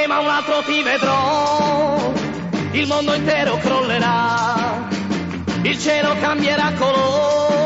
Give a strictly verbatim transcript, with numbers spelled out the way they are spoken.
ma un altro ti vedrò, il mondo intero crollerà, il cielo cambierà colore,